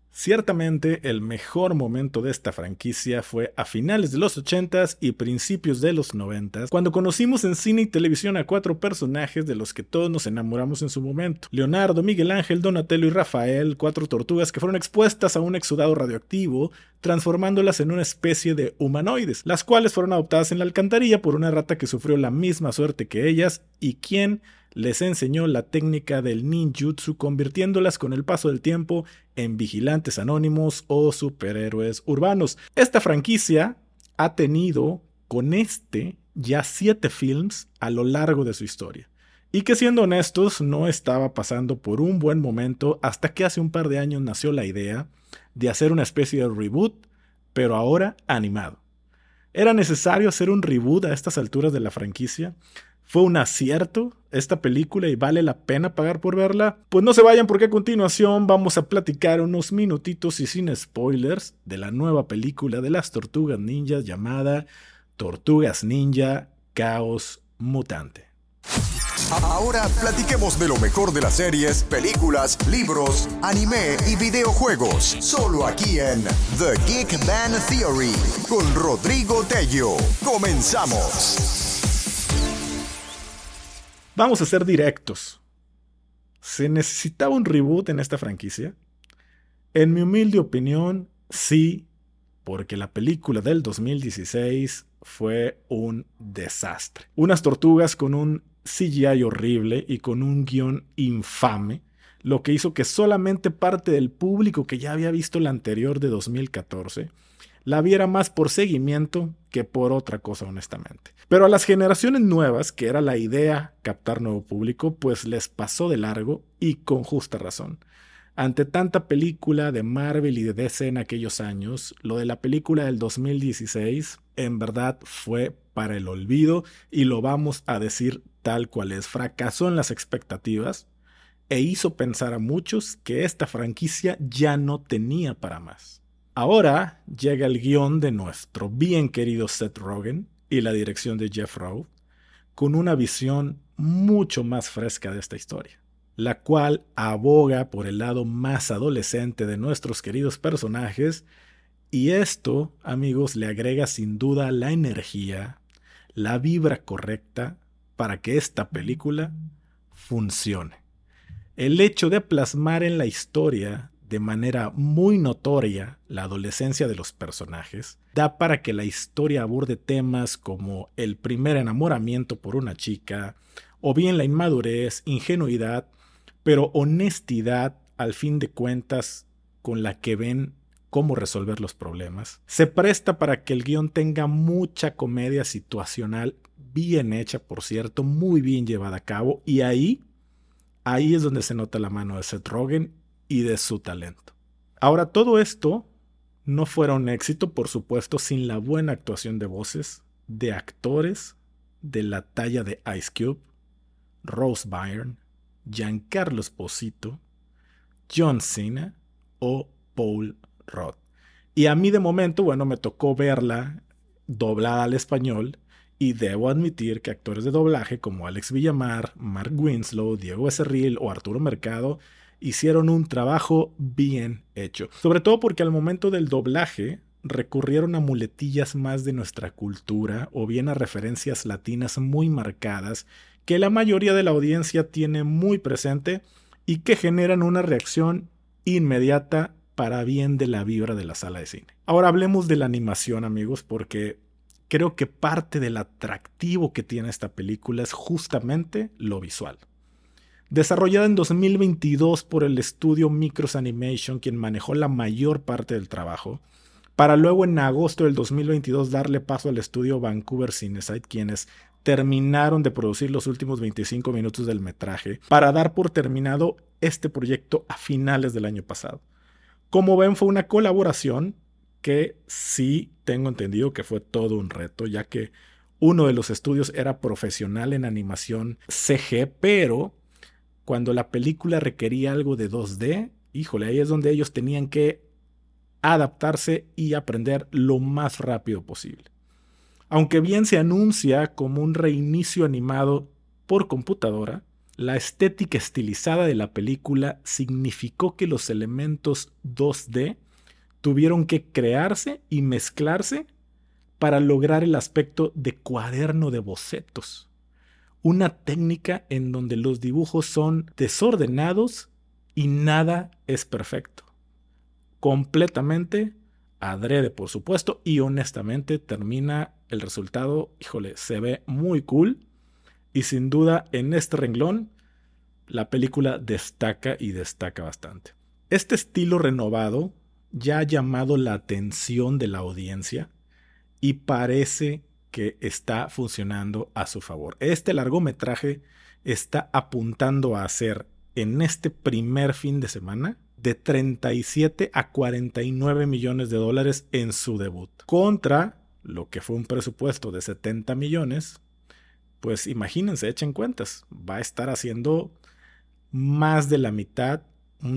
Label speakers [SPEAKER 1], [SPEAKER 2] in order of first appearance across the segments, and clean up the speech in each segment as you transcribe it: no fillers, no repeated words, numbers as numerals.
[SPEAKER 1] Ciertamente, el mejor momento de esta franquicia fue a finales de los 80s y principios de los 90s, cuando conocimos en cine y televisión a 4 personajes de los que todos nos enamoramos en su momento. Leonardo, Miguel Ángel, Donatello y Rafael, 4 tortugas que fueron expuestas a un exudado radioactivo, transformándolas en una especie de humanoides, las cuales fueron adoptadas en la alcantarilla por una rata que sufrió la misma suerte que ellas y quien les enseñó la técnica del ninjutsu, convirtiéndolas con el paso del tiempo en vigilantes anónimos o superhéroes urbanos. Esta franquicia ha tenido con ya 7 films a lo largo de su historia. Y que, siendo honestos, no estaba pasando por un buen momento hasta que hace un par de años nació la idea de hacer una especie de reboot, pero ahora animado. ¿Era necesario hacer un reboot a estas alturas de la franquicia? ¿Fue un acierto esta película y vale la pena pagar por verla? Pues no se vayan, porque a continuación vamos a platicar unos minutitos y sin spoilers de la nueva película de las Tortugas Ninjas llamada Tortugas Ninja Caos Mutante.
[SPEAKER 2] Ahora platiquemos de lo mejor de las series, películas, libros, anime y videojuegos. Solo aquí en The Geek Bang Theory con Rodrigo Tello. ¡Comenzamos!
[SPEAKER 1] Vamos a ser directos. ¿Se necesitaba un reboot en esta franquicia? En mi humilde opinión, sí, porque la película del 2016 fue un desastre. Unas tortugas con un CGI horrible y con un guión infame, lo que hizo que solamente parte del público que ya había visto la anterior de 2014 la viera más por seguimiento que por otra cosa, honestamente. Pero a las generaciones nuevas, que era la idea captar nuevo público, pues les pasó de largo y con justa razón. Ante tanta película de Marvel y de DC en aquellos años, lo de la película del 2016 en verdad fue para el olvido y lo vamos a decir tal cual es. Fracasó en las expectativas e hizo pensar a muchos que esta franquicia ya no tenía para más. Ahora llega el guión de nuestro bien querido Seth Rogen y la dirección de Jeff Rowe con una visión mucho más fresca de esta historia, la cual aboga por el lado más adolescente de nuestros queridos personajes, y esto, amigos, le agrega sin duda la energía, la vibra correcta para que esta película funcione. El hecho de plasmar en la historia de manera muy notoria la adolescencia de los personajes da para que la historia aborde temas como el primer enamoramiento por una chica, o bien la inmadurez, ingenuidad, pero honestidad al fin de cuentas con la que ven cómo resolver los problemas. Se presta para que el guión tenga mucha comedia situacional, bien hecha, por cierto, muy bien llevada a cabo, y ahí es donde se nota la mano de Seth Rogen y de su talento. Ahora, todo esto no fuera un éxito, por supuesto, sin la buena actuación de voces, de actores de la talla de Ice Cube, Rose Byrne, Giancarlo Esposito, John Cena o Paul Rudd. Y a mí de momento, bueno, me tocó verla doblada al español, y debo admitir que actores de doblaje como Alex Villamar, Mark Winslow, Diego Becerril o Arturo Mercado hicieron un trabajo bien hecho. Sobre todo porque al momento del doblaje recurrieron a muletillas más de nuestra cultura o bien a referencias latinas muy marcadas que la mayoría de la audiencia tiene muy presente y que generan una reacción inmediata para bien de la vibra de la sala de cine. Ahora hablemos de la animación, amigos, porque creo que parte del atractivo que tiene esta película es justamente lo visual. Desarrollada en 2022 por el estudio Micros Animation, quien manejó la mayor parte del trabajo, para luego en agosto del 2022 darle paso al estudio Vancouver Cinesite, quienes terminaron de producir los últimos 25 minutos del metraje, para dar por terminado este proyecto a finales del año pasado. Como ven, fue una colaboración que sí tengo entendido que fue todo un reto, ya que uno de los estudios era profesional en animación CG, pero cuando la película requería algo de 2D, híjole, ahí es donde ellos tenían que adaptarse y aprender lo más rápido posible. Aunque bien se anuncia como un reinicio animado por computadora, La estética estilizada de la película significó que los elementos 2D tuvieron que crearse y mezclarse para lograr el aspecto de cuaderno de bocetos. Una técnica en donde los dibujos son desordenados y nada es perfecto. Completamente adrede, por supuesto, y honestamente termina el resultado, híjole, se ve muy cool. Y sin duda, en este renglón, la película destaca y destaca bastante. Este estilo renovado ya ha llamado la atención de la audiencia y parece que está funcionando a su favor. Este largometraje está apuntando a hacer en este primer fin de semana de 37 a 49 millones de dólares en su debut. Contra lo que fue un presupuesto de 70 millones, pues imagínense, echen cuentas, va a estar haciendo más de la mitad, un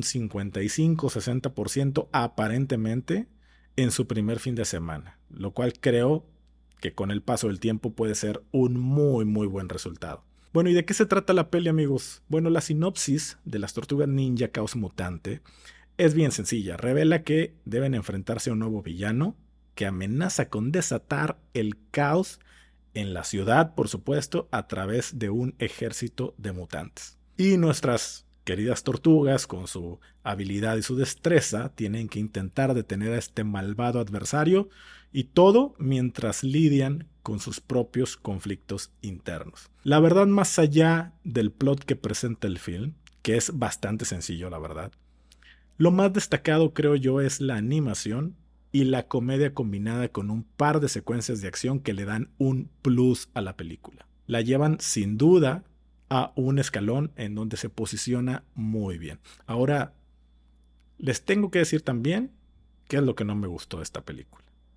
[SPEAKER 1] 55-60% aparentemente en su primer fin de semana, lo cual creo que con el paso del tiempo puede ser un muy muy buen resultado. Bueno, ¿y de qué se trata la peli, amigos? Bueno, la sinopsis de las Tortugas Ninja Caos Mutante es bien sencilla. Revela que deben enfrentarse a un nuevo villano que amenaza con desatar el caos en la ciudad, por supuesto, a través de un ejército de mutantes. Y nuestras queridas tortugas, con su habilidad y su destreza, tienen que intentar detener a este malvado adversario, y todo mientras lidian con sus propios conflictos internos. La verdad, más allá del plot que presenta el film, que es bastante sencillo, la verdad, lo más destacado, creo yo, es la animación y la comedia combinada con un par de secuencias de acción que le dan un plus a la película. La llevan sin duda a un escalón en donde se posiciona muy bien. Ahora, les tengo que decir también qué es lo que no me gustó de esta película.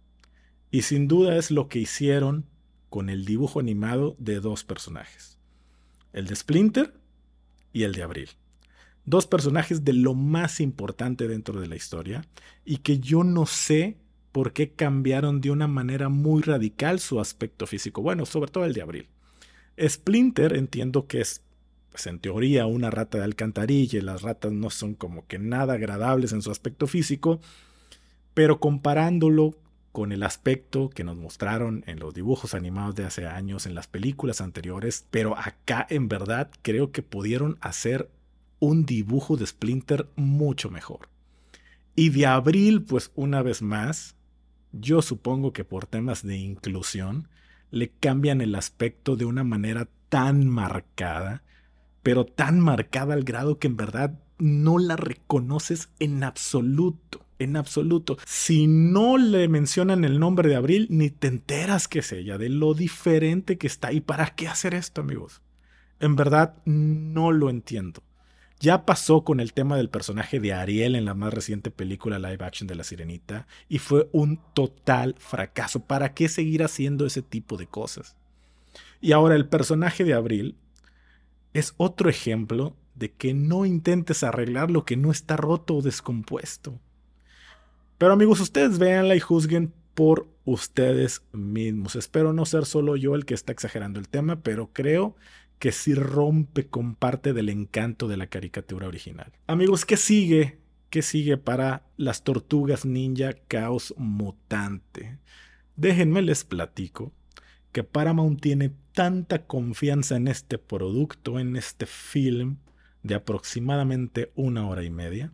[SPEAKER 1] Y sin duda es lo que hicieron con el dibujo animado de dos personajes. El de Splinter y el de Abril. Dos personajes de lo más importante dentro de la historia y que yo no sé por qué cambiaron de una manera muy radical su aspecto físico. Bueno, sobre todo el de Abril. Splinter entiendo que es, pues, en teoría una rata de alcantarilla y las ratas no son como que nada agradables en su aspecto físico, pero comparándolo con el aspecto que nos mostraron en los dibujos animados de hace años, en las películas anteriores, pero acá en verdad creo que pudieron hacer un dibujo de Splinter mucho mejor. Y de Abril, pues una vez más, yo supongo que por temas de inclusión, le cambian el aspecto de una manera tan marcada, pero tan marcada al grado que en verdad no la reconoces en absoluto. En absoluto. Si no le mencionan el nombre de Abril, ni te enteras que es ella, de lo diferente que está. ¿Y para qué hacer esto, amigos? En verdad, no lo entiendo. Ya pasó con el tema del personaje de Ariel en la más reciente película live action de La Sirenita y fue un total fracaso. ¿Para qué seguir haciendo ese tipo de cosas? Y ahora el personaje de Abril es otro ejemplo de que no intentes arreglar lo que no está roto o descompuesto. Pero amigos, ustedes véanla y juzguen por ustedes mismos. Espero no ser solo yo el que está exagerando el tema, pero creo que sí rompe con parte del encanto de la caricatura original. Amigos, ¿qué sigue? ¿Qué sigue para las Tortugas Ninja Caos Mutante? Déjenme les platico que Paramount tiene tanta confianza en este producto, en este film de aproximadamente 1 hora y media,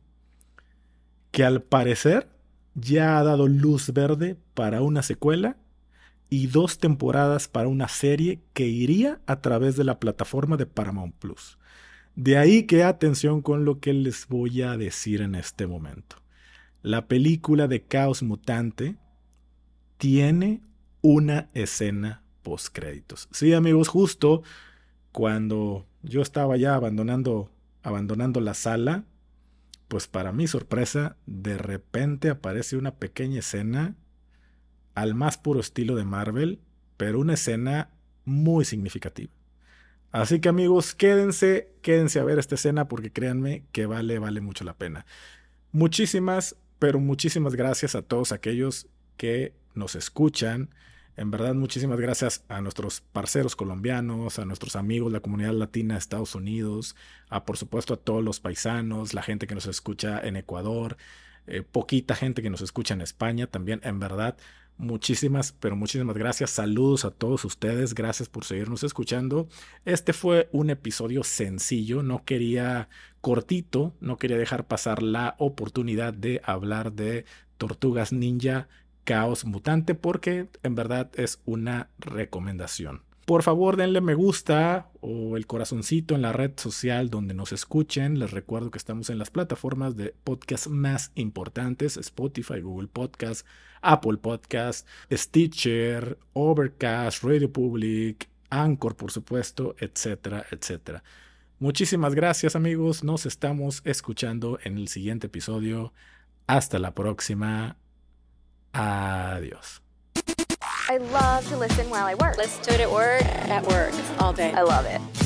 [SPEAKER 1] que al parecer ya ha dado luz verde para una secuela y 2 temporadas para una serie que iría a través de la plataforma de Paramount Plus. De ahí que atención con lo que les voy a decir en este momento. La película de Caos Mutante tiene una escena postcréditos. Sí, amigos, justo cuando yo estaba ya abandonando la sala, pues para mi sorpresa, de repente aparece una pequeña escena al más puro estilo de Marvel, pero una escena muy significativa. Así que amigos, quédense a ver esta escena porque créanme que vale mucho la pena. Muchísimas, pero muchísimas gracias a todos aquellos que nos escuchan En verdad, muchísimas gracias a nuestros parceros colombianos, a nuestros amigos, la comunidad latina de Estados Unidos, por supuesto a todos los paisanos, la gente que nos escucha en Ecuador, poquita gente que nos escucha en España también. En verdad, muchísimas, pero muchísimas gracias. Saludos a todos ustedes. Gracias por seguirnos escuchando. Este fue un episodio sencillo. No quería cortito, no quería dejar pasar la oportunidad de hablar de Tortugas Ninja Caos Mutante porque en verdad es una recomendación. Por favor, denle me gusta o el corazoncito en la red social donde nos escuchen. Les recuerdo que estamos en las plataformas de podcast más importantes: Spotify, Google Podcast, Apple Podcast, Stitcher, Overcast, Radio Public, Anchor, por supuesto, etcétera, etcétera. Muchísimas gracias, amigos. Nos estamos escuchando en el siguiente episodio. Hasta la próxima. Adiós.
[SPEAKER 3] I love to listen while I work.
[SPEAKER 4] Let's do it at work. All day.
[SPEAKER 3] I love it.